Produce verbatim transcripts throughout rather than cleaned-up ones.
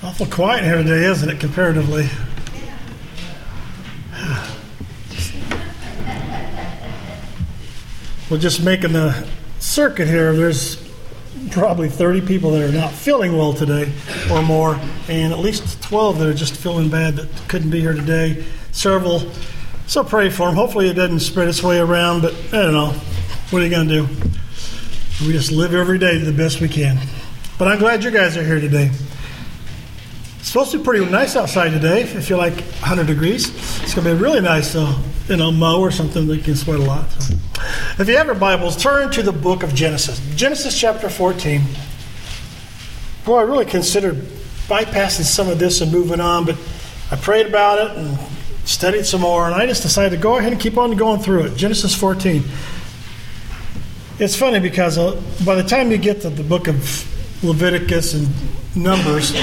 Awful quiet here today, isn't it, comparatively? We're just making the circuit here. There's probably thirty people that are not feeling well today or more, and at least twelve that are just feeling bad that couldn't be here today. Several. So pray for them. Hopefully it doesn't spread its way around, but I don't know. What are you going to do? We just live every day the best we can. But I'm glad you guys are here today. It's supposed to be pretty nice outside today. If you're like one hundred degrees, it's going to be really nice to, you know, mow or something that you can sweat a lot. So, if you have your Bibles, turn to the book of Genesis. Genesis chapter fourteen. Boy, I really considered bypassing some of this and moving on, but I prayed about it and studied some more, and I just decided to go ahead and keep on going through it. Genesis fourteen. It's funny because by the time you get to the book of Leviticus and Numbers,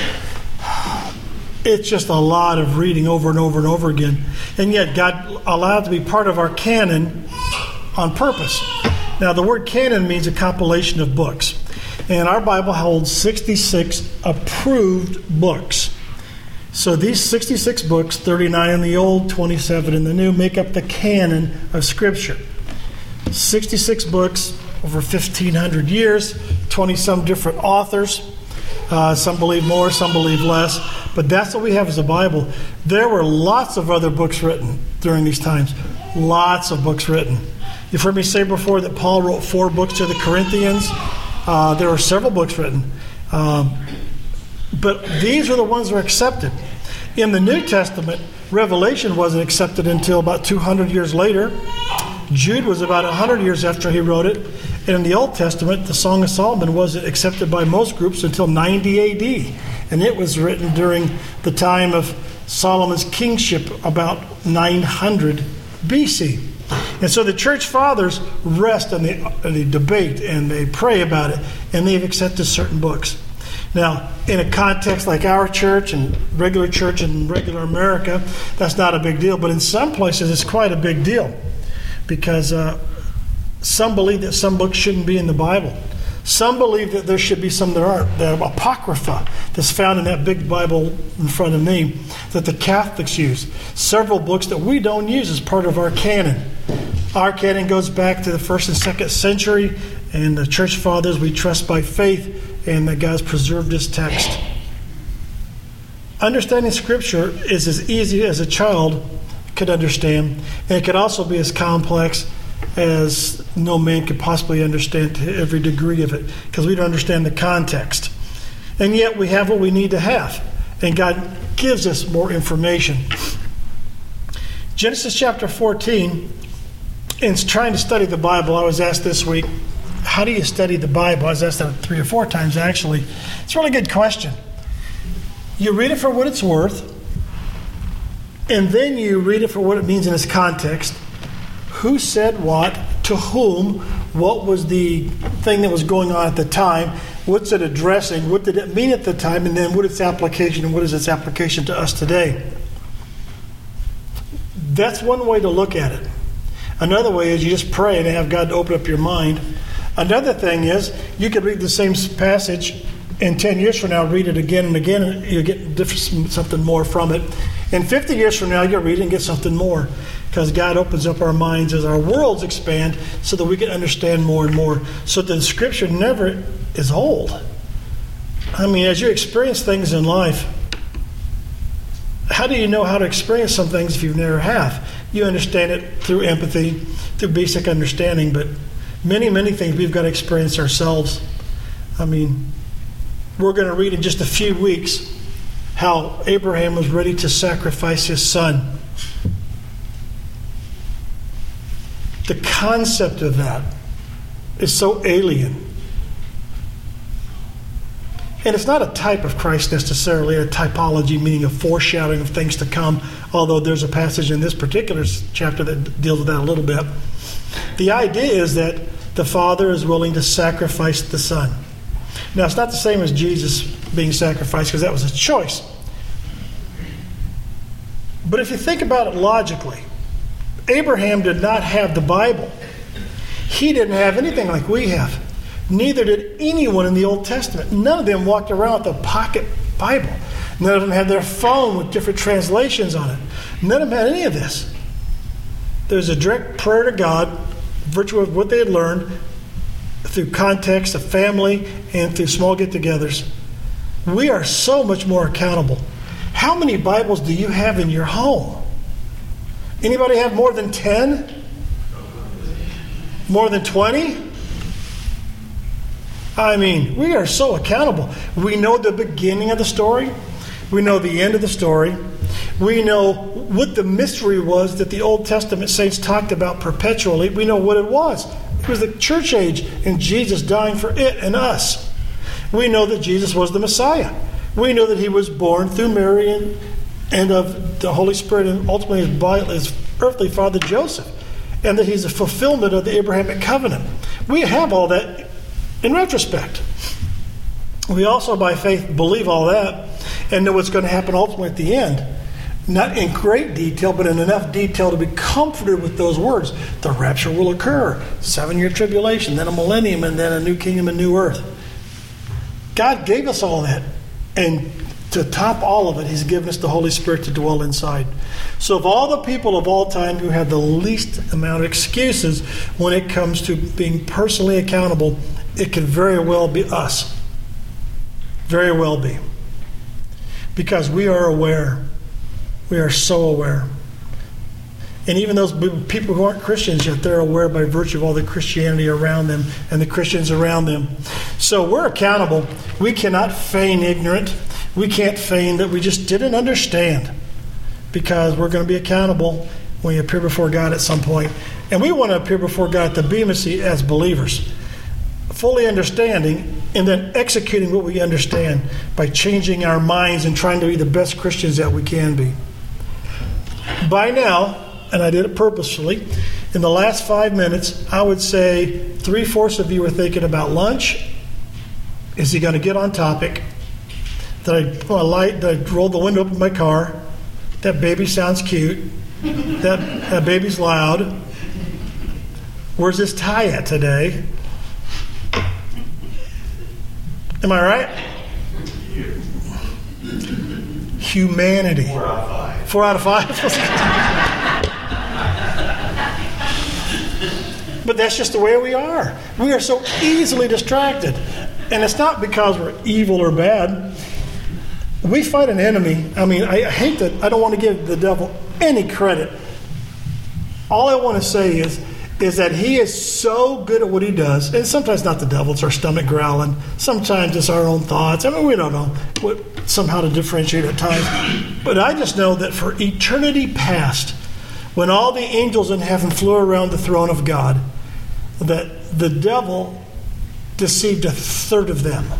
it's just a lot of reading over and over and over again. And yet God allowed it to be part of our canon on purpose. Now, the word canon means a compilation of books. And our Bible holds sixty-six approved books. So these sixty-six books, thirty-nine in the Old, twenty-seven in the New, make up the canon of Scripture. sixty-six books over fifteen hundred years, twenty-some different authors. Uh, some believe more, some believe less. But that's what we have as a Bible. There were lots of other books written during these times. Lots of books written. You've heard me say before that Paul wrote four books to the Corinthians. Uh, there were several books written. Um, but these are the ones that are accepted. In the New Testament, Revelation wasn't accepted until about two hundred years later. Jude was about one hundred years after he wrote it. And in the Old Testament, the Song of Solomon wasn't accepted by most groups until ninety A D. And it was written during the time of Solomon's kingship, about nine hundred B C. And so the church fathers rest on the, on the debate and they pray about it, and they've accepted certain books. Now, in a context like our church and regular church in regular America, that's not a big deal. But in some places, it's quite a big deal because uh, some believe that some books shouldn't be in the Bible. Some believe that there should be some that aren't. The Apocrypha that's found in that big Bible in front of me that the Catholics use. Several books that we don't use as part of our canon. Our canon goes back to the first and second century, and the church fathers we trust by faith, and that God's preserved His text. Understanding Scripture is as easy as a child could understand, and it could also be as complex as no man could possibly understand to every degree of it, because we don't understand the context. And yet we have what we need to have, and God gives us more information. Genesis chapter fourteen, in trying to study the Bible, I was asked this week, how do you study the Bible? I was asked that three or four times, actually. It's a really good question. You read it for what it's worth, and then you read it for what it means in its context. Who said what, to whom, what was the thing that was going on at the time, what's it addressing, what did it mean at the time, and then what its application, and what is its application to us today. That's one way to look at it. Another way is you just pray and have God open up your mind. Another thing is you could read the same passage and ten years from now read it again and again, and you'll get different, something more from it. And fifty years from now you'll read it and get something more, because God opens up our minds as our worlds expand so that we can understand more and more, so that the Scripture never is old. I mean, as you experience things in life, how do you know how to experience some things if you never have? You understand it through empathy, through basic understanding, but many, many things we've got to experience ourselves. I mean, we're going to read in just a few weeks how Abraham was ready to sacrifice his son. The concept of that is so alien. And it's not a type of Christ necessarily, a typology, meaning a foreshadowing of things to come, although there's a passage in this particular chapter that deals with that a little bit. The idea is that the Father is willing to sacrifice the Son. Now, it's not the same as Jesus being sacrificed, because that was a choice. But if you think about it logically, Abraham did not have the Bible. He didn't have anything like we have. Neither did anyone in the Old Testament. None of them walked around with a pocket Bible. None of them had their phone with different translations on it. None of them had any of this. There's a direct prayer to God, virtue of what they had learned, through context of family and through small get-togethers. We are so much more accountable. How many Bibles do you have in your home? Anybody have more than ten? More than twenty? I mean, we are so accountable. We know the beginning of the story. We know the end of the story. We know what the mystery was that the Old Testament saints talked about perpetually. We know what it was. It was the church age and Jesus dying for it and us. We know that Jesus was the Messiah. We know that he was born through Mary and, and of the Holy Spirit and ultimately his, body, his earthly father Joseph. And that he's a fulfillment of the Abrahamic covenant. We have all that in retrospect. We also, by faith, believe all that and know what's going to happen ultimately at the end. Not in great detail, but in enough detail to be comforted with those words. The rapture will occur. Seven-year tribulation, then a millennium, and then a new kingdom and new earth. God gave us all that. And to top all of it, he's given us the Holy Spirit to dwell inside. So of all the people of all time who have the least amount of excuses when it comes to being personally accountable, it could very well be us. Very well be. Because we are aware. We are so aware. And even those people who aren't Christians yet, they're aware by virtue of all the Christianity around them and the Christians around them. So we're accountable. We cannot feign ignorant. We can't feign that we just didn't understand, because we're going to be accountable when we appear before God at some point. And we want to appear before God at the Bema Seat as believers, fully understanding and then executing what we understand by changing our minds and trying to be the best Christians that we can be. By now, and I did it purposefully, in the last five minutes, I would say three-fourths of you were thinking about lunch. Is he going to get on topic? Did I put a light? Did I roll the window up in my car? That baby sounds cute. That, that baby's loud. Where's his tie at today? Am I right? Humanity. Four out of five. Four out of five? But that's just the way we are. We are so easily distracted. And it's not because we're evil or bad. We fight an enemy. I mean, I hate that. I don't want to give the devil any credit. All I want to say is, is that he is so good at what he does. And sometimes not the devil, it's our stomach growling. Sometimes it's our own thoughts. I mean, we don't know what, somehow to differentiate at times. But I just know that for eternity past, when all the angels in heaven flew around the throne of God, that the devil deceived a third of them.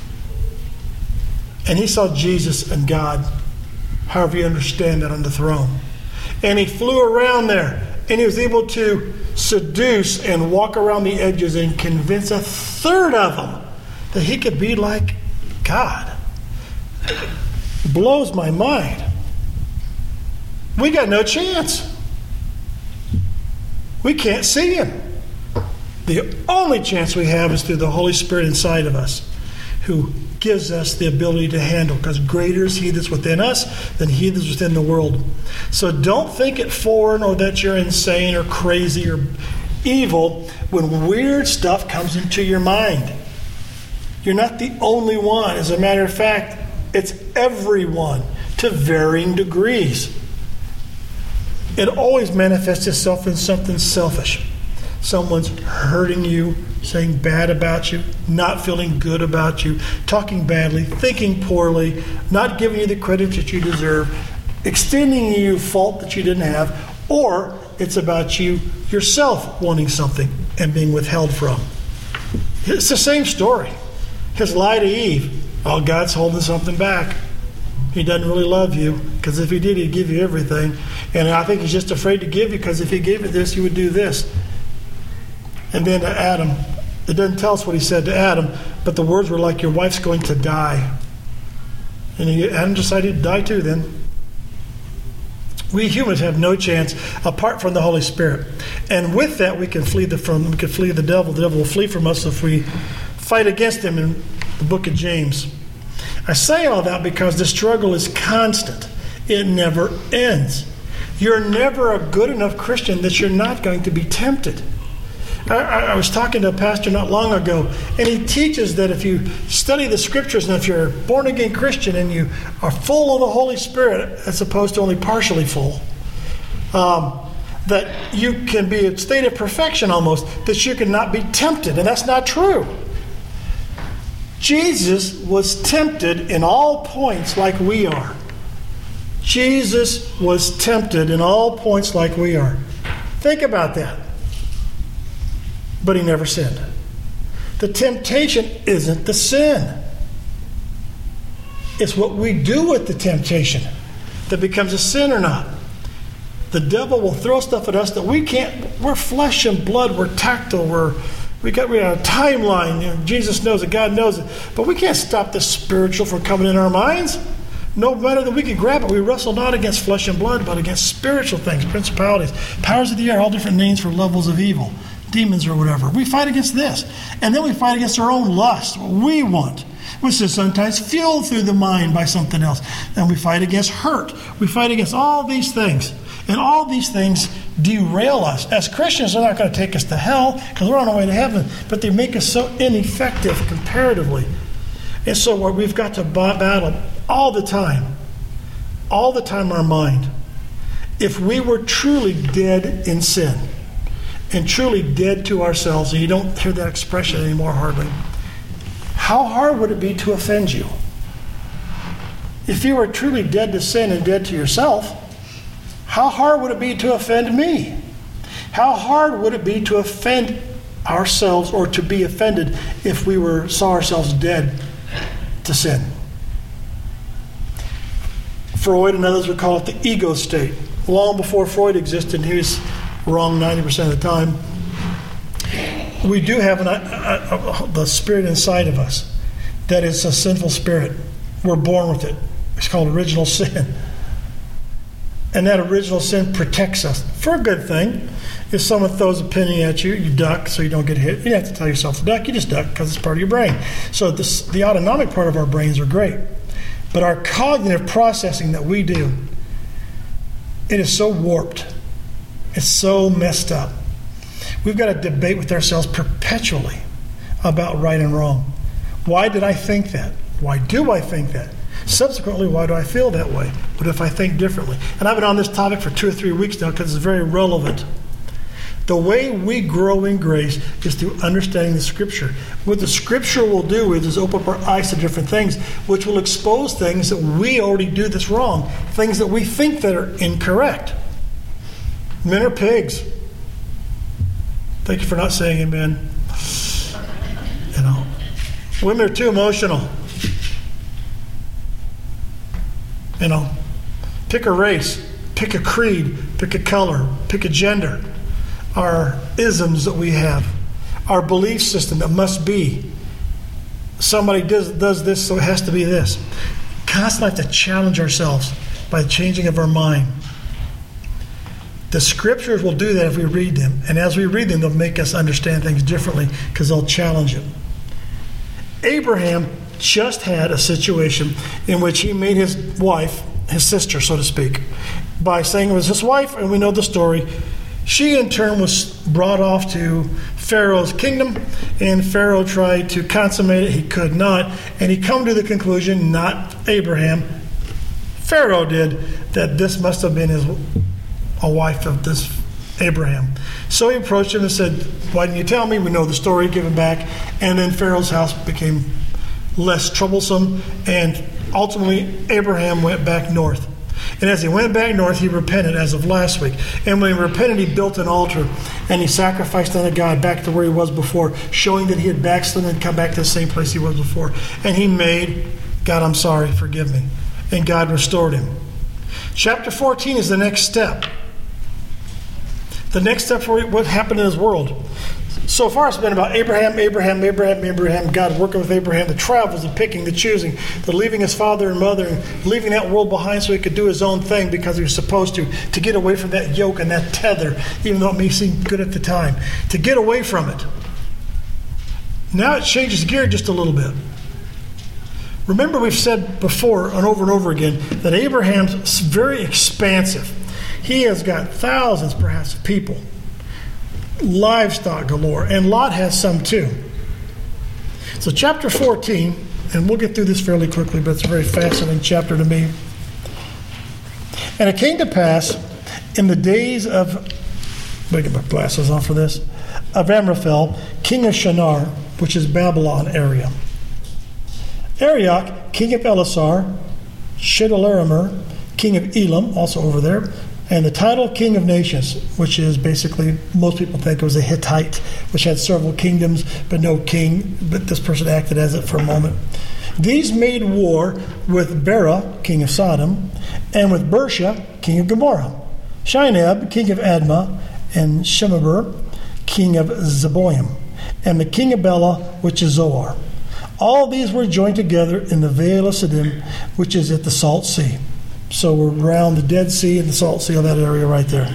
And he saw Jesus and God, however you understand that, on the throne. And he flew around there. And he was able to seduce and walk around the edges and convince a third of them that he could be like God. It blows my mind. We got no chance. We can't see him. The only chance we have is through the Holy Spirit inside of us, who gives us the ability to handle, because greater is he that's within us than he that's within the world. So don't think it foreign or that you're insane or crazy or evil when weird stuff comes into your mind. You're not the only one. As a matter of fact, it's everyone to varying degrees. It always manifests itself in something selfish. Someone's hurting you, saying bad about you, not feeling good about you, talking badly, thinking poorly, not giving you the credit that you deserve, extending you fault that you didn't have, or it's about you yourself wanting something and being withheld from. It's the same story. His lie to Eve. Oh, God's holding something back. He doesn't really love you, because if he did, he'd give you everything. And I think he's just afraid to give you, because if he gave you this, he would do this. And then to Adam, it doesn't tell us what he said to Adam, but the words were like, your wife's going to die. And he, Adam decided to die too then. We humans have no chance apart from the Holy Spirit. And with that, we can flee the from we can flee the devil. The devil will flee from us if we fight against him in the book of James. I say all that because the struggle is constant. It never ends. You're never a good enough Christian that you're not going to be tempted. I, I was talking to a pastor not long ago, and he teaches that if you study the Scriptures and if you're a born-again Christian and you are full of the Holy Spirit as opposed to only partially full, um, that you can be a state of perfection almost, that you cannot be tempted. And that's not true. Jesus was tempted in all points like we are. Jesus was tempted in all points like we are. Think about that. But he never sinned. The temptation isn't the sin. It's what we do with the temptation that becomes a sin or not. The devil will throw stuff at us that we can't. We're flesh and blood. We're tactile. We're we got we got a timeline. You know, Jesus knows it. God knows it. But we can't stop the spiritual from coming in our minds. No matter that we can grab it. We wrestle not against flesh and blood, but against spiritual things, principalities, powers of the air, all different names for levels of evil, demons or whatever. We fight against this. And then we fight against our own lust, what we want, which is sometimes fueled through the mind by something else. And we fight against hurt. We fight against all these things. And all these things derail us. As Christians, they're not going to take us to hell because we're on our way to heaven, but they make us so ineffective comparatively. And so what we've got to battle all the time, all the time our mind. If we were truly dead in sin and truly dead to ourselves, and you don't hear that expression anymore hardly, how hard would it be to offend you? If you were truly dead to sin and dead to yourself, how hard would it be to offend me? How hard would it be to offend ourselves or to be offended if we were saw ourselves dead to sin? Freud and others would call it the ego state. Long before Freud existed, he was wrong ninety percent of the time. We do have an, a, a, a, the spirit inside of us that is a sinful spirit. We're born with it. It's called original sin. And that original sin protects us for a good thing. If someone throws a penny at you, you duck so you don't get hit. You don't have to tell yourself to duck. You just duck because it's part of your brain. So this, the autonomic part of our brains are great. But our cognitive processing that we do, it is so warped. It's so messed up. We've got to debate with ourselves perpetually about right and wrong. Why did I think that? Why do I think that? Subsequently, why do I feel that way? What if I think differently? And I've been on this topic for two or three weeks now because it's very relevant. The way we grow in grace is through understanding the Scripture. What the Scripture will do is, is open up our eyes to different things, which will expose things that we already do that's wrong, things that we think that are incorrect. Men are pigs. Thank you for not saying amen. You know, women are too emotional. You know, pick a race, pick a creed, pick a color, pick a gender. Our isms that we have, our belief system that must be. Somebody does, does this, so it has to be this. Constantly have to challenge ourselves by the changing of our mind. The Scriptures will do that if we read them. And as we read them, they'll make us understand things differently because they'll challenge it. Abraham just had a situation in which he made his wife, his sister, so to speak, by saying it was his wife, and we know the story. She, in turn, was brought off to Pharaoh's kingdom, and Pharaoh tried to consummate it. He could not, and he come to the conclusion, not Abraham, Pharaoh did, that this must have been his a wife of this Abraham. So he approached him and said, why didn't you tell me? We know the story, give him back. And then Pharaoh's house became less troublesome, and ultimately Abraham went back north. And as he went back north, he repented as of last week. And when he repented, he built an altar, and he sacrificed unto God back to where he was before, showing that he had backslidden and come back to the same place he was before. And he made, God, I'm sorry, forgive me. And God restored him. Chapter fourteen is the next step. The next step for what happened in his world. So far it's been about Abraham, Abraham, Abraham, Abraham, God working with Abraham, the travels, the picking, the choosing, the leaving his father and mother, and leaving that world behind so he could do his own thing because he was supposed to, to get away from that yoke and that tether, even though it may seem good at the time, to get away from it. Now it changes gear just a little bit. Remember, we've said before and over and over again that Abraham's very expansive. He has got thousands, perhaps, of people, livestock galore, and Lot has some too. So chapter fourteen, and we'll get through this fairly quickly, but it's a very fascinating chapter to me. And it came to pass in the days of, let me get my glasses on for this, of Amraphel, king of Shinar, which is Babylon area. Arioch, king of Elasar, Chedorlaomer, king of Elam, also over there, and the title king of nations, which is basically, most people think it was a Hittite, which had several kingdoms, but no king, but this person acted as it for a moment. These made war with Bera, king of Sodom, and with Bersha, king of Gomorrah, Shinab, king of Admah, and Shemeber, king of Zeboim, and the king of Bela, which is Zoar. All these were joined together in the Vale of Siddim, which is at the Salt Sea. So we're around the Dead Sea and the Salt Sea, all that area right there.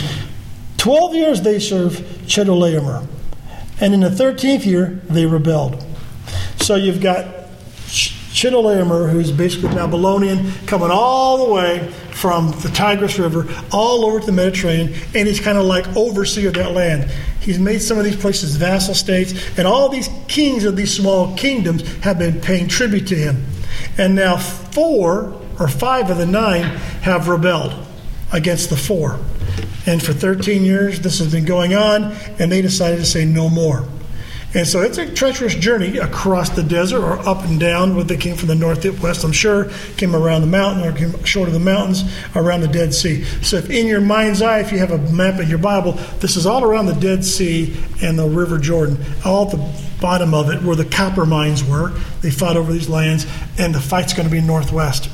Twelve years they served Chedorlaomer, and in the thirteenth year they rebelled. So you've got Chedorlaomer, who's basically Babylonian, coming all the way from the Tigris River all over to the Mediterranean, and he's kind of like overseer of that land. He's made some of these places vassal states, and all these kings of these small kingdoms have been paying tribute to him. And now four or five of the nine have rebelled against the four. And for thirteen years, this has been going on, and they decided to say no more. And so it's a treacherous journey across the desert, or up and down, where they came from the north to west, I'm sure, came around the mountain, or came short of the mountains, around the Dead Sea. So if in your mind's eye, if you have a map in your Bible, this is all around the Dead Sea and the River Jordan, all at the bottom of it, where the copper mines were. They fought over these lands, and the fight's going to be northwest.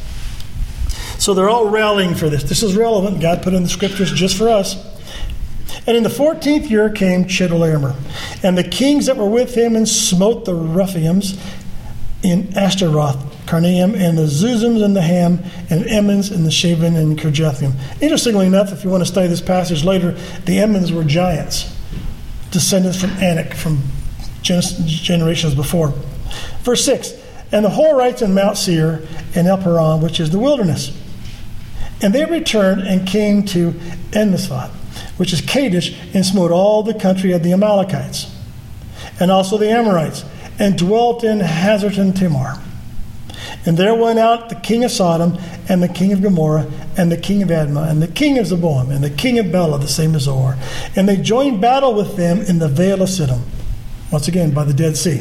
So they're all rallying for this. This is relevant. God put in the scriptures just for us. And in the fourteenth year came Chedorlaomer, and the kings that were with him, and smote the Rephaims in Ashtaroth, Karnaim, and the Zuzims, and the Ham, and Emmons, and the Shavan, and Kirjathim. Interestingly enough, if you want to study this passage later, the Emmons were giants, descendants from Anak, from generations before. Verse six, and the Horites in Mount Seir, and El Paran, which is the wilderness. And they returned and came to Enmisphot, which is Kadesh, and smote all the country of the Amalekites, and also the Amorites, and dwelt in Hazarton Tamar. And there went out the king of Sodom, and the king of Gomorrah, and the king of Admah, and the king of Zeboim, and the king of Bela, the same as Zoar. And they joined battle with them in the Vale of Siddim, once again by the Dead Sea,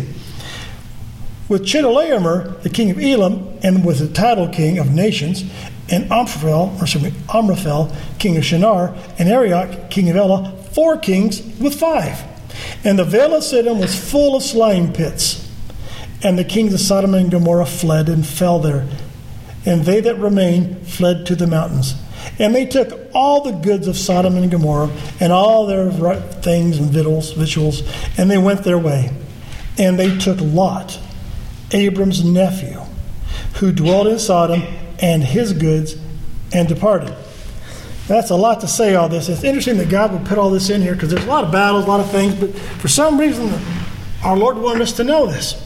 with Chedorlaomer, the king of Elam, and with the title king of nations, and Amraphel, or excuse me, Amraphel, king of Shinar, and Arioch, king of Elah, four kings with five. And the Vale of Siddim was full of slime pits. And the kings of Sodom and Gomorrah fled and fell there. And they that remained fled to the mountains. And they took all the goods of Sodom and Gomorrah, and all their things and victuals, victuals, and they went their way. And they took Lot, Abram's nephew, who dwelt in Sodom, and his goods, and departed. That's a lot to say, all this. It's interesting that God would put all this in here, because there's a lot of battles, a lot of things, but for some reason our Lord wanted us to know this.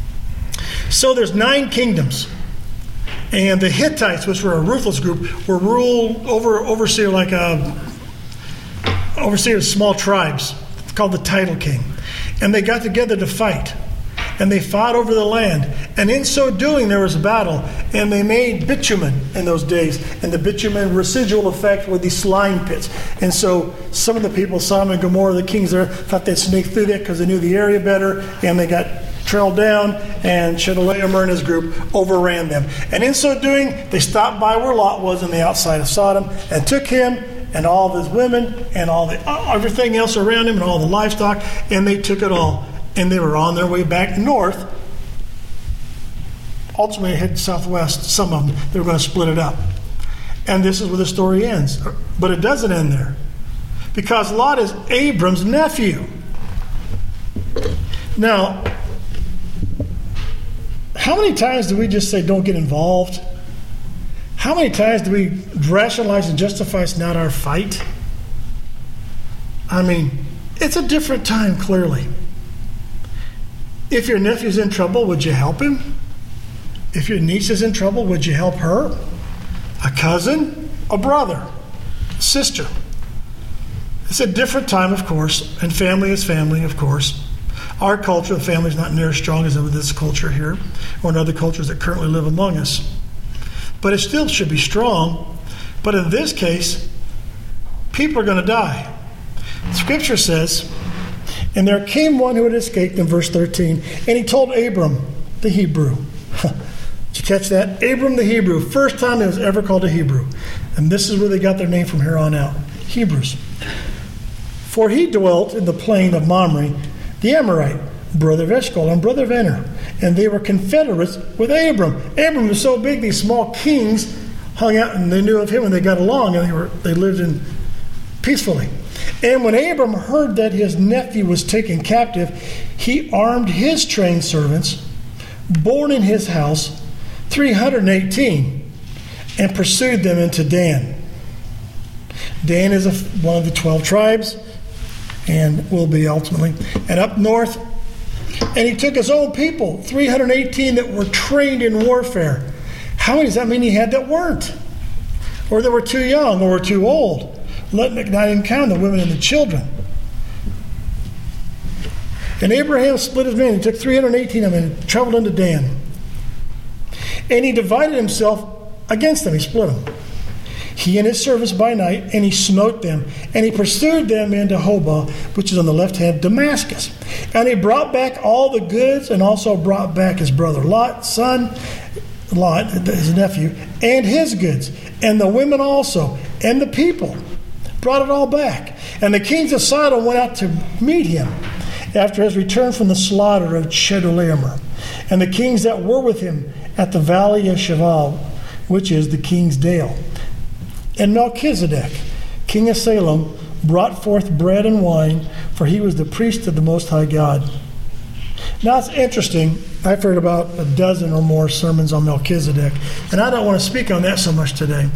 So there's nine kingdoms, and the Hittites, which were a ruthless group, were ruled over overseer like a overseer of small tribes. It's called the title king, and they got together to fight. And they fought over the land. And in so doing, there was a battle. And they made bitumen in those days. And the bitumen residual effect were these slime pits. And so some of the people, Sodom and Gomorrah, the kings there, thought they'd sneak through that because they knew the area better. And they got trailed down. And Chedorlaomer and his group overran them. And in so doing, they stopped by where Lot was on the outside of Sodom, and took him and all of his women and all the everything else around him and all the livestock. And they took it all. And they were on their way back north. Ultimately, head southwest, some of them. They were going to split it up. And this is where the story ends. But it doesn't end there. Because Lot is Abram's nephew. Now, how many times do we just say, don't get involved? How many times do we rationalize and justify it's not our fight? I mean, it's a different time, clearly. If your nephew's in trouble, would you help him? If your niece is in trouble, would you help her? A cousin? A brother? A sister? It's a different time, of course, and family is family, of course. Our culture, the family is not near as strong as in this culture here, or in other cultures that currently live among us. But it still should be strong. But in this case, people are going to die. Scripture says, and there came one who had escaped in verse thirteen, and he told Abram, the Hebrew. Did you catch that? Abram the Hebrew. First time it was ever called a Hebrew. And this is where they got their name from here on out. Hebrews. For he dwelt in the plain of Mamre, the Amorite, brother of Eshcol and brother of Aner. And they were confederates with Abram. Abram was so big, these small kings hung out, and they knew of him, and they got along, and they were they lived in peacefully. And when Abram heard that his nephew was taken captive, he armed his trained servants, born in his house, three hundred eighteen, and pursued them into Dan. Dan is a, one of the twelve tribes, and will be ultimately. And up north, and he took his own people, three hundred eighteen that were trained in warfare. How many does that mean he had that weren't? Or that were too young, or were too old? Let not even count the women and the children. And Abraham split his men. He took three hundred eighteen of them and traveled into Dan. And he divided himself against them. He split them. He and his servants by night, and he smote them. And he pursued them into Hobah, which is on the left hand of Damascus. And he brought back all the goods, and also brought back his brother Lot's son, Lot, his nephew, and his goods, and the women also, and the people. Brought it all back. And the kings of Sodom went out to meet him after his return from the slaughter of Chedorlaomer. And the kings that were with him at the valley of Sheval, which is the king's dale. And Melchizedek, king of Salem, brought forth bread and wine, for he was the priest of the Most High God. Now it's interesting. I've heard about a dozen or more sermons on Melchizedek, and I don't want to speak on that so much today.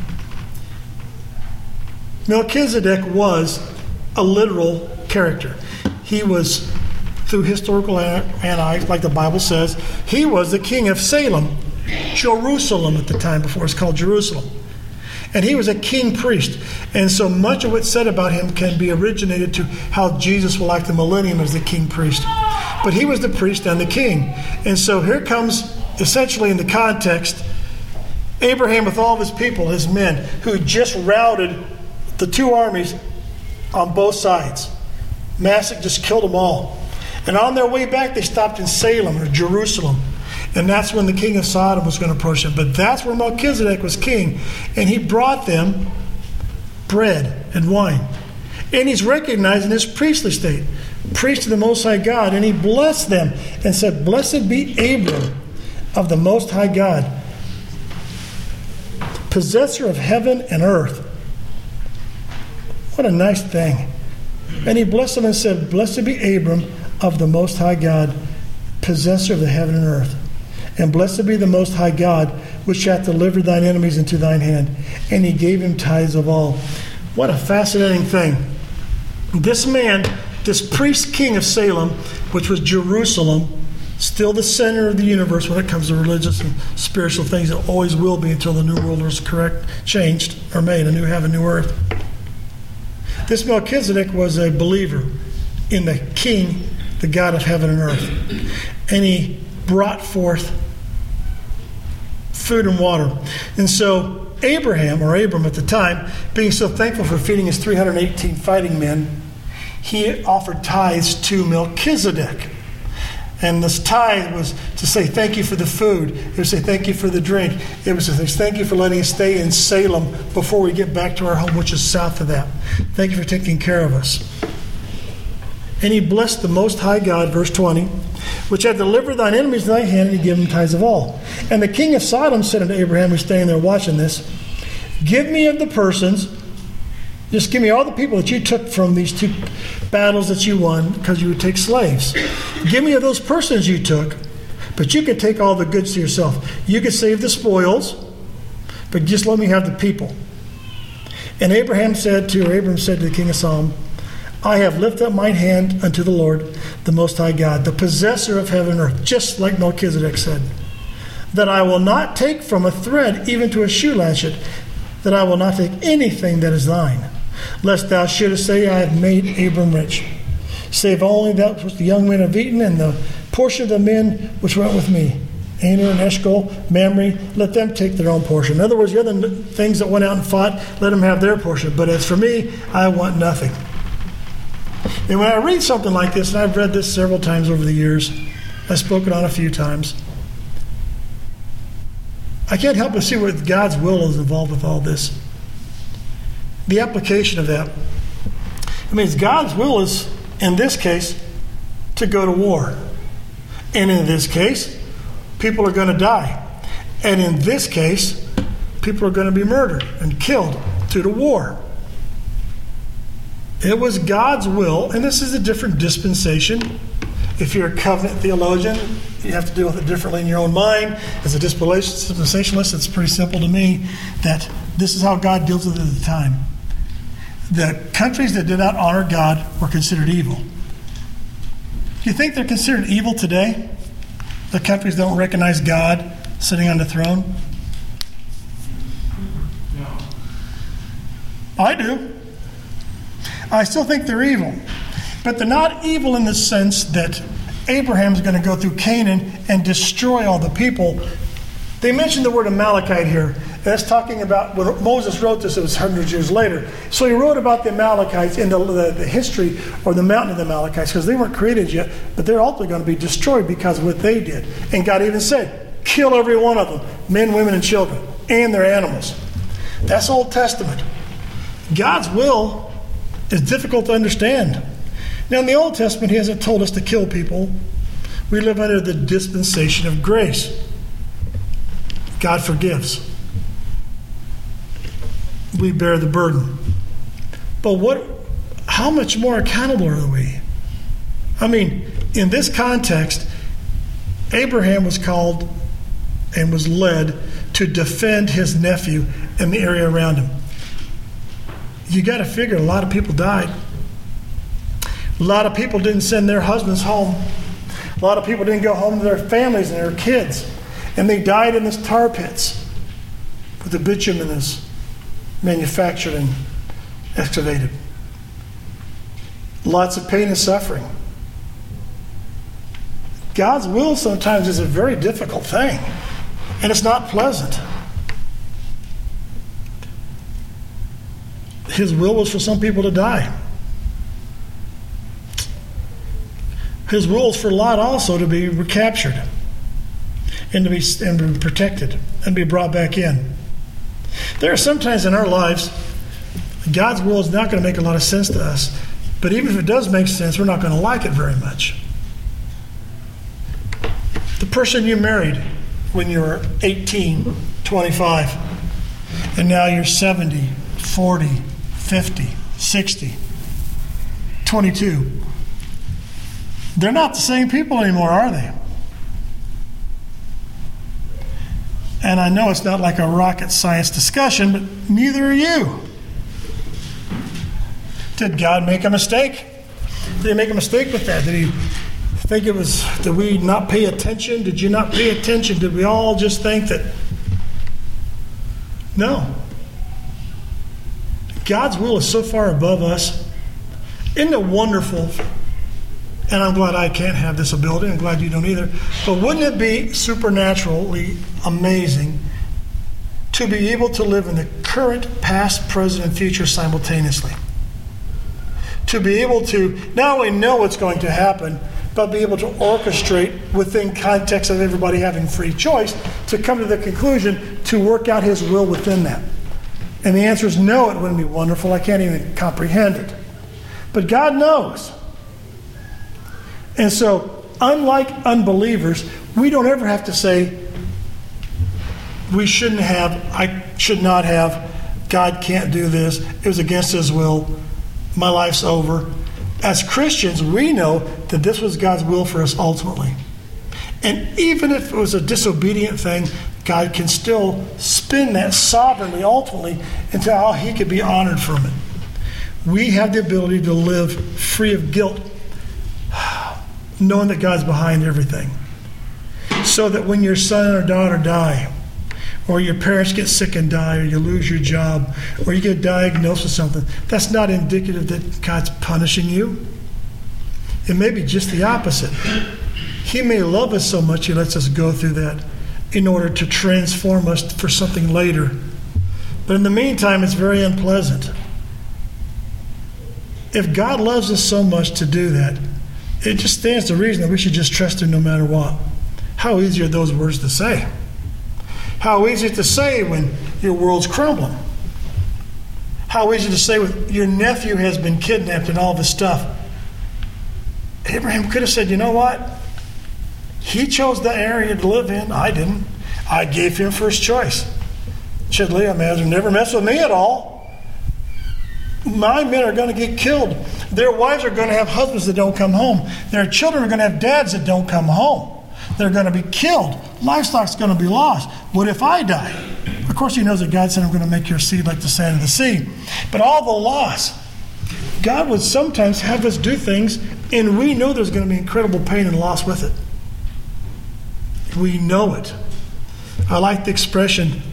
Melchizedek was a literal character. He was, through historical analysis, like the Bible says, he was the king of Salem, Jerusalem at the time, before it was called Jerusalem. And he was a king priest. And so much of what's said about him can be originated to how Jesus will act the millennium as the king priest. But he was the priest and the king. And so here comes, essentially in the context, Abraham with all of his people, his men, who just routed the two armies on both sides. Massacre just killed them all. And on their way back, they stopped in Salem or Jerusalem. And that's when the king of Sodom was going to approach them. But that's where Melchizedek was king. And he brought them bread and wine. And he's recognized in his priestly state, priest of the Most High God. And he blessed them and said, "Blessed be Abram of the Most High God, possessor of heaven and earth." What a nice thing. And he blessed them and said, "Blessed be Abram of the Most High God, possessor of the heaven and earth. And blessed be the Most High God, which hath delivered thine enemies into thine hand." And he gave him tithes of all. What a fascinating thing. This man, this priest king of Salem, which was Jerusalem, still the center of the universe when it comes to religious and spiritual things. It always will be until the new world is correct, changed, or made, a new heaven, new earth. This Melchizedek was a believer in the king, the God of heaven and earth. And he brought forth food and water. And so Abraham, or Abram at the time, being so thankful for feeding his three hundred eighteen fighting men, he offered tithes to Melchizedek. And this tithe was to say thank you for the food. It was to say thank you for the drink. It was to say thank you for letting us stay in Salem before we get back to our home, which is south of that. Thank you for taking care of us. And he blessed the Most High God, verse twenty, which had delivered thine enemies to thy hand, and he gave them tithes of all. And the king of Sodom said unto Abraham, who's standing there watching this, "Give me of the persons," just give me all the people that you took from these two battles that you won, because you would take slaves. "Give me of those persons you took, but you can take all the goods to yourself. You can save the spoils, but just let me have the people." And Abraham said to, or Abram said to the king of Sodom, "I have lifted up mine hand unto the Lord, the Most High God, the possessor of heaven and earth," just like Melchizedek said. that I will not take from a thread even to a shoe latchet, that I will not take anything that is thine, lest thou shouldest say, I have made Abram rich, save only that which the young men have eaten, and the portion of the men which went with me, Aner and Eshcol, Mamre, let them take their own portion. In other words, the other things that went out and fought, let them have their portion. But as for me, I want nothing. And when I read something like this, and I've read this several times over the years, I've spoken on a few times, I can't help but see what God's will is involved with all this. The application of that. I mean, God's will is, in this case, to go to war. And in this case, people are going to die. And in this case, people are going to be murdered and killed due to war. It was God's will, and this is a different dispensation. If you're a covenant theologian, you have to deal with it differently in your own mind. As a dispensationalist, it's pretty simple to me that this is how God deals with it at the time. The countries that did not honor God were considered evil. Do you think they're considered evil today? The countries don't recognize God sitting on the throne? No. I do. I still think they're evil. But they're not evil in the sense that Abraham's going to go through Canaan and destroy all the people. They mentioned the word Amalekite here. That's talking about when Moses wrote this, it was hundreds of years later. So he wrote about the Amalekites in the, the, the history or the mountain of the Amalekites, because they weren't created yet, but they're ultimately going to be destroyed because of what they did. And God even said, kill every one of them, men, women, and children, and their animals. That's Old Testament. God's will is difficult to understand. Now, in the Old Testament, he hasn't told us to kill people. We live under the dispensation of grace. God forgives. We bear the burden. But what? How much more accountable are we? I mean, in this context, Abraham was called and was led to defend his nephew and the area around him. You got to figure a lot of people died. A lot of people didn't send their husbands home. A lot of people didn't go home to their families and their kids. And they died in this tar pits with the bitumen is manufactured and excavated. Lots of pain and suffering. God's will sometimes is a very difficult thing. And it's not pleasant. His will was for some people to die. His will is for Lot also to be recaptured and to be, and be protected and be brought back in. There are sometimes in our lives, God's will is not going to make a lot of sense to us. But even if it does make sense, we're not going to like it very much. The person you married when you were eighteen, twenty-five, and now you're seventy, forty, fifty, sixty, twenty-two. They're not the same people anymore, are they? And I know it's not like a rocket science discussion, but neither are you. Did God make a mistake? Did he make a mistake with that? Did he think it was, did we not pay attention? Did you not pay attention? Did we all just think that? No. God's will is so far above us. Isn't it wonderful? And I'm glad I can't have this ability. I'm glad you don't either. But wouldn't it be supernaturally amazing to be able to live in the current, past, present, and future simultaneously? To be able to not only know what's going to happen, but be able to orchestrate within context of everybody having free choice to come to the conclusion to work out his will within that. And the answer is no, it wouldn't be wonderful. I can't even comprehend it. But God knows. And so, unlike unbelievers, we don't ever have to say, we shouldn't have, I should not have, God can't do this, it was against his will, my life's over. As Christians, we know that this was God's will for us ultimately. And even if it was a disobedient thing, God can still spin that sovereignly, ultimately, into how he could be honored from it. We have the ability to live free of guilt, knowing that God's behind everything. So that when your son or daughter die, or your parents get sick and die, or you lose your job, or you get diagnosed with something, that's not indicative that God's punishing you. It may be just the opposite. He may love us so much He lets us go through that in order to transform us for something later. But in the meantime, it's very unpleasant. If God loves us so much to do that, it just stands to reason that we should just trust Him no matter what. How easy are those words to say? How easy to say when your world's crumbling? How easy to say when your nephew has been kidnapped and all this stuff? Abraham could have said, you know what? He chose the area to live in. I didn't. I gave him first choice. Should Leah imagine, never mess with me at all. My men are going to get killed. Their wives are going to have husbands that don't come home. Their children are going to have dads that don't come home. They're going to be killed. Livestock's going to be lost. What if I die? Of course, He knows that God said, I'm going to make your seed like the sand of the sea. But all the loss, God would sometimes have us do things, and we know there's going to be incredible pain and loss with it. We know it. I like the expression,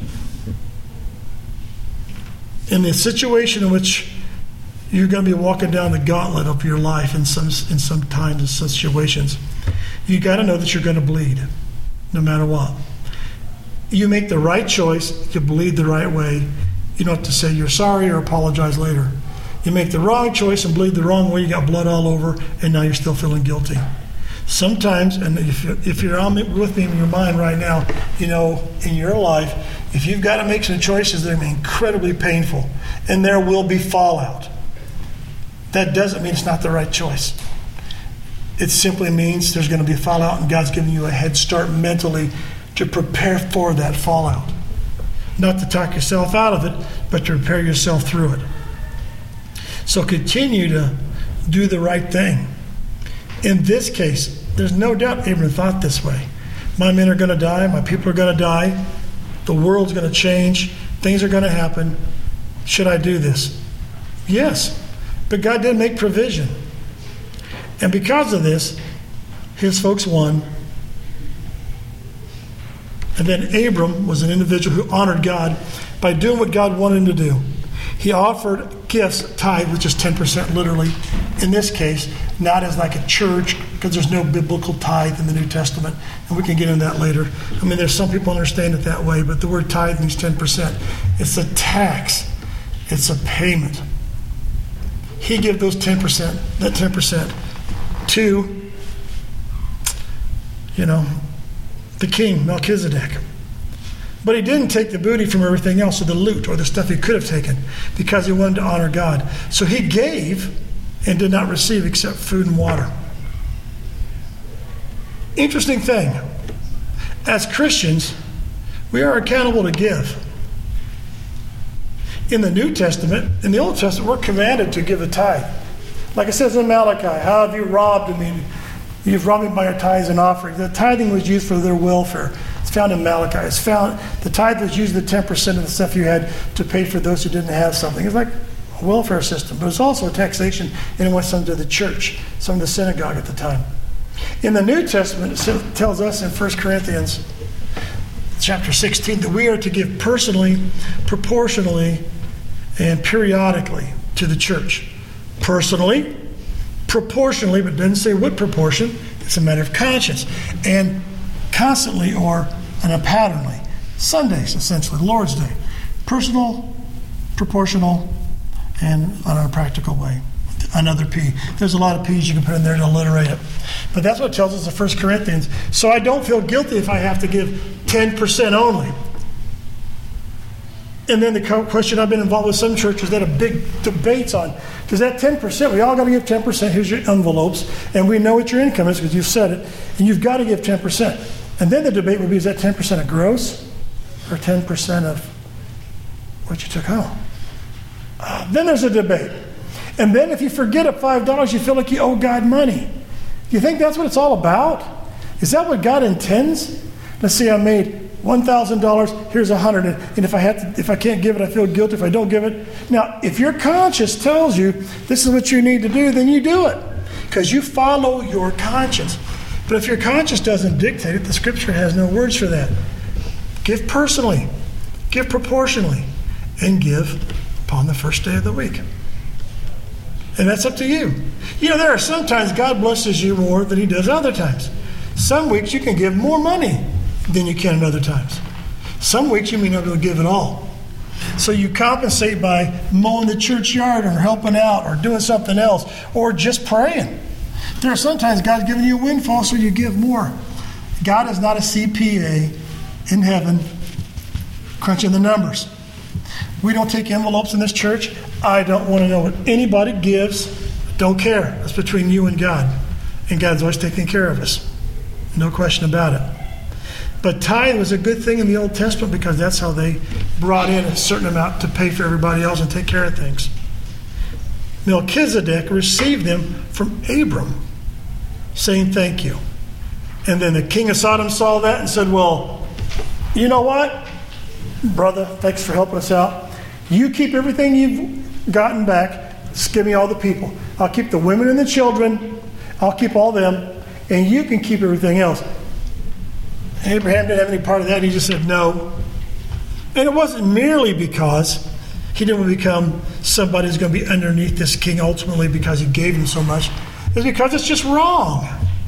in the situation in which you're going to be walking down the gauntlet of your life in some in some times and situations, you got to know that you're going to bleed, no matter what. You make the right choice, you bleed the right way. You don't have to say you're sorry or apologize later. You make the wrong choice and bleed the wrong way, you got blood all over, and now you're still feeling guilty. Sometimes, and if you're, if you're on with me in your mind right now, you know, in your life, if you've got to make some choices that are incredibly painful, and there will be fallout, that doesn't mean it's not the right choice. It simply means there's going to be fallout, and God's giving you a head start mentally to prepare for that fallout. Not to talk yourself out of it, but to prepare yourself through it. So continue to do the right thing. In this case, there's no doubt Abraham thought this way. My men are going to die. My people are going to die. The world's going to change. Things are going to happen. Should I do this? Yes. But God did make provision. And because of this, his folks won. And then Abram was an individual who honored God by doing what God wanted him to do. He offered gifts, tithe, which is ten percent literally, in this case, not as like a church, because there's no biblical tithe in the New Testament, and we can get into that later. I mean, there's some people understand it that way, but the word tithe means ten percent. It's a tax. It's a payment. He gave those ten percent, that ten percent, to, you know, the king, Melchizedek. But he didn't take the booty from everything else, or the loot, or the stuff he could have taken, because he wanted to honor God. So he gave and did not receive except food and water. Interesting thing. As Christians, we are accountable to give. In the New Testament, in the Old Testament, we're commanded to give a tithe. Like it says in Malachi, how have you robbed me? You've robbed me by your tithes and offerings. The tithing was used for their welfare. It's found in Malachi. It's found, the tithe was used the ten percent of the stuff you had to pay for those who didn't have something. It's like a welfare system, but it's also a taxation, and it went some to the church, some to the synagogue at the time. In the New Testament, it tells us in First Corinthians chapter sixteen that we are to give personally, proportionally, and periodically to the church. Personally, proportionally, but it doesn't say what proportion. It's a matter of conscience. And constantly, or on a patternly. Sundays, essentially, Lord's Day. Personal, proportional, and on a practical way. Another P. There's a lot of P's you can put in there to alliterate it. But that's what it tells us in First Corinthians. So I don't feel guilty if I have to give ten percent only. And then the question, I've been involved with some churches that have big debates on, does that ten percent, we all got to give ten percent, here's your envelopes, and we know what your income is because you've said it, and you've got to give ten percent. And then the debate would be, is that ten percent of gross or ten percent of what you took home? Uh, then there's a debate. And then if you forget at five dollars, you feel like you owe God money. Do you think that's what it's all about? Is that what God intends? Let's see, I made one thousand dollars, here's one hundred dollars, and if I have to, if I can't give it, I feel guilty if I don't give it. Now, if your conscience tells you this is what you need to do, then you do it, because you follow your conscience. But if your conscience doesn't dictate it, the Scripture has no words for that. Give personally, give proportionally, and give upon the first day of the week. And that's up to you. You know, there are sometimes God blesses you more than he does other times. Some weeks you can give more money than you can at other times. Some weeks you may not be able to give it all. So you compensate by mowing the churchyard or helping out or doing something else or just praying. There are sometimes God's giving you a windfall, so you give more. God is not a C P A in heaven crunching the numbers. We don't take envelopes in this church. I don't want to know what anybody gives. Don't care. That's between you and God. And God's always taking care of us. No question about it. But tithe was a good thing in the Old Testament because that's how they brought in a certain amount to pay for everybody else and take care of things. Melchizedek received them from Abram, saying thank you. And then the king of Sodom saw that and said, well, you know what, brother, thanks for helping us out. You keep everything you've gotten back. Just give me all the people. I'll keep the women and the children. I'll keep all them. And you can keep everything else. Abraham didn't have any part of that. He just said no. And it wasn't merely because he didn't want to become somebody who's going to be underneath this king ultimately because he gave him so much. It's because it's just wrong.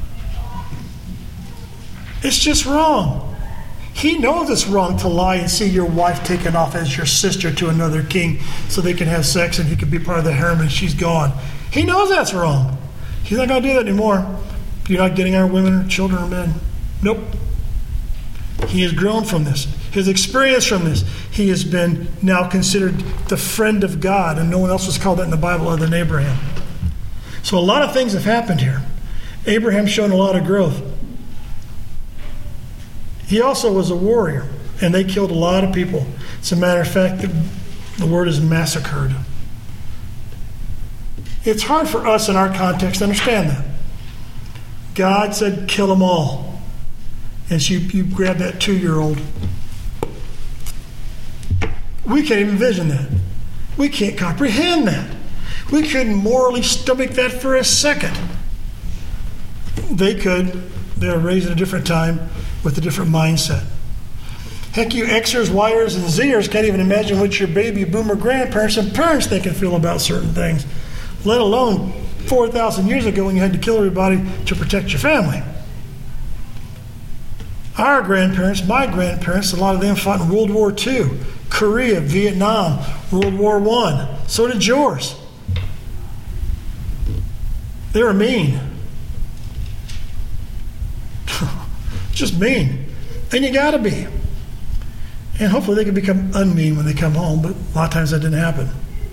It's just wrong. He knows it's wrong to lie and see your wife taken off as your sister to another king so they can have sex and he can be part of the harem and she's gone. He knows that's wrong. He's not going to do that anymore. You're not getting our women or children or men. Nope. He has grown from this. His experience from this. He has been now considered the friend of God, and no one else was called that in the Bible other than Abraham. So a lot of things have happened here. Abraham's shown a lot of growth. He also was a warrior, and they killed a lot of people. As a matter of fact, the, the word is massacred. It's hard for us in our context to understand that. God said, kill them all. And so you, you grab that two-year-old. We can't even envision that. We can't comprehend that. We couldn't morally stomach that for a second. They could. They were raised at a different time with a different mindset. Heck, you Xers, Yers, and Zers can't even imagine what your baby boomer grandparents and parents think and feel about certain things, let alone four thousand years ago when you had to kill everybody to protect your family. Our grandparents, my grandparents, a lot of them fought in World War Two, Korea, Vietnam, World War One. So did yours. They were mean. Just mean. And you got to be. And hopefully they can become unmean when they come home, but a lot of times that didn't happen.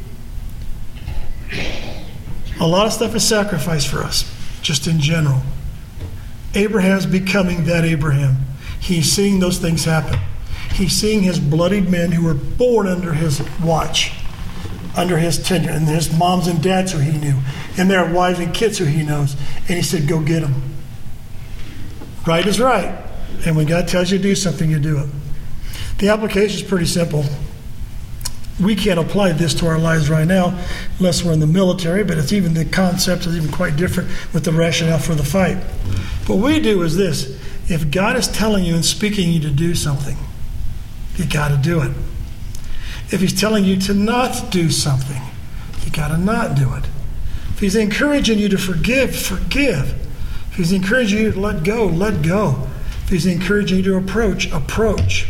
A lot of stuff is sacrificed for us, just in general. Abraham's becoming that Abraham. He's seeing those things happen. He's seeing his bloodied men who were born under his watch, under his tenure, and his moms and dads who he knew, and their wives and kids who he knows. And he said, go get them. Right is right. And when God tells you to do something, you do it. The application is pretty simple. We can't apply this to our lives right now unless we're in the military, but it's even the concept is even quite different with the rationale for the fight. What we do is this. If God is telling you and speaking you to do something, you got to do it. If he's telling you to not do something, you got to not do it. If he's encouraging you to forgive, forgive. If he's encouraging you to let go, let go. If he's encouraging you to approach, approach.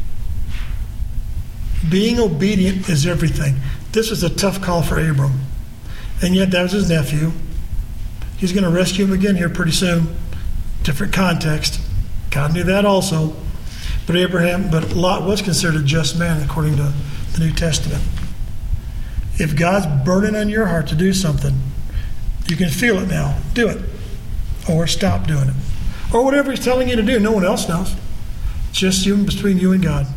Being obedient is everything. This was a tough call for Abram. And yet that was his nephew. He's going to rescue him again here pretty soon. Different context. God knew that also. But Abraham, but Lot was considered a just man according to the New Testament. If God's burning on your heart to do something, you can feel it now. Do it. Or stop doing it. Or whatever he's telling you to do. No one else knows. Just you, between you and God.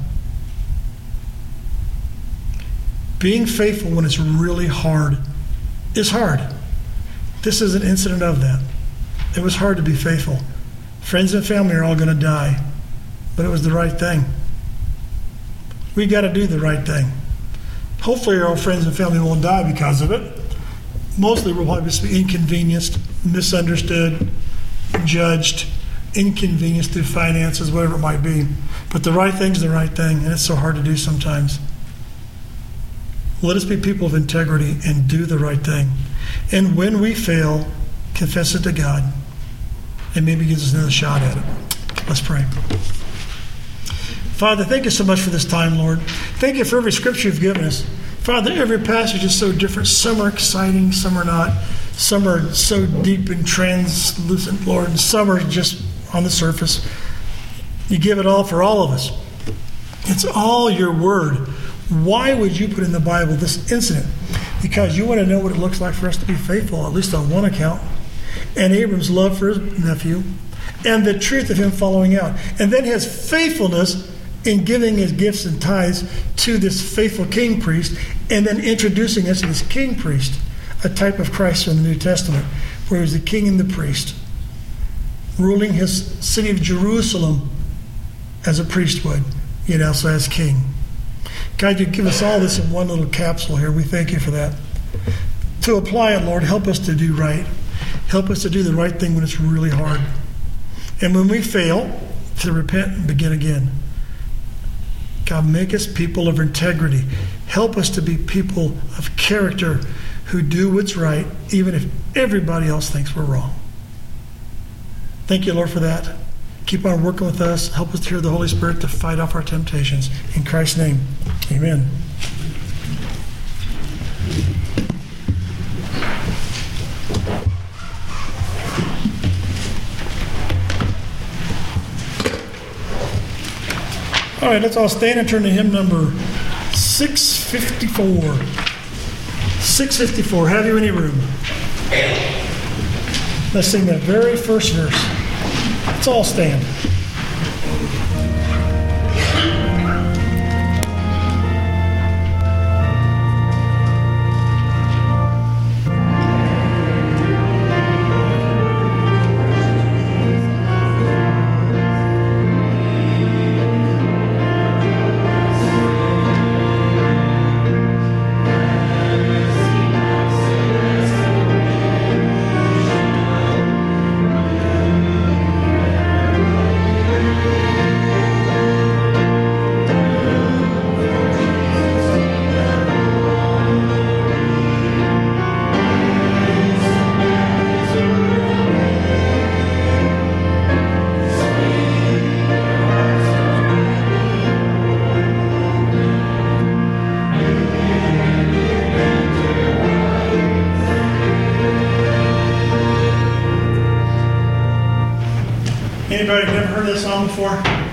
Being faithful when it's really hard is hard. This is an incident of that. It was hard to be faithful. Friends and family are all going to die. But it was the right thing. We got to do the right thing. Hopefully our friends and family won't die because of it. Mostly we'll probably be inconvenienced, misunderstood, judged, inconvenience through finances, whatever it might be. But the right thing's the right thing, and it's so hard to do sometimes. Let us be people of integrity and do the right thing. And when we fail, confess it to God, and maybe gives us another shot at it. Let's pray. Father, thank you so much for this time, Lord. Thank you for every scripture you've given us. Father, every passage is so different. Some are exciting, some are not. Some are so deep and translucent, Lord, and some are just on the surface. You give it all for all of us. It's all your word. Why would you put in the Bible this incident? Because you want to know what it looks like for us to be faithful, at least on one account. And Abram's love for his nephew, and the truth of him following out. And then his faithfulness in giving his gifts and tithes to this faithful king priest, and then introducing us to this king priest, a type of Christ in the New Testament, where he was the king and the priest, ruling his city of Jerusalem as a priest would, yet also as king. God, you give us all this in one little capsule here. We thank you for that. To apply it, Lord, help us to do right. Help us to do the right thing when it's really hard. And when we fail, to repent and begin again. God, make us people of integrity. Help us to be people of character who do what's right, even if everybody else thinks we're wrong. Thank you, Lord, for that. Keep on working with us. Help us to hear the Holy Spirit to fight off our temptations. In Christ's name, amen. All right, let's all stand and turn to hymn number six fifty-four. six fifty-four, Have You Any Room? Let's sing that very first verse. Let's all stand. Anybody never heard that song before?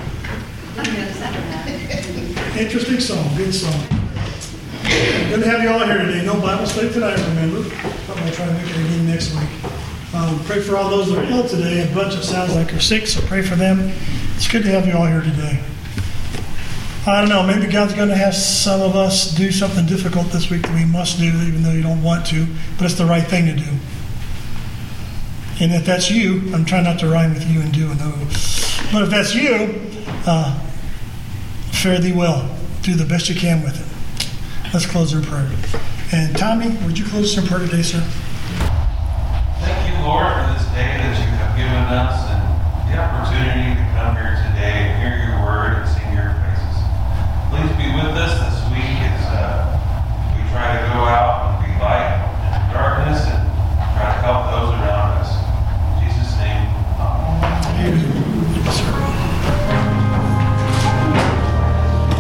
Interesting song, good song. Good to have you all here today. No Bible study tonight, remember. I'm going to try to make it again next week. Um, pray for all those that are ill today. A bunch of sounds like are sick, so pray for them. It's good to have you all here today. I don't know, maybe God's going to have some of us do something difficult this week that we must do, even though you don't want to, but it's the right thing to do. And if that's you, I'm trying not to rhyme with you and do and oh. But if that's you, uh, fare thee well. Do the best you can with it. Let's close in prayer. And Tommy, would you close us in prayer today, sir? Thank you, Lord, for this day that you have given us and the opportunity to come here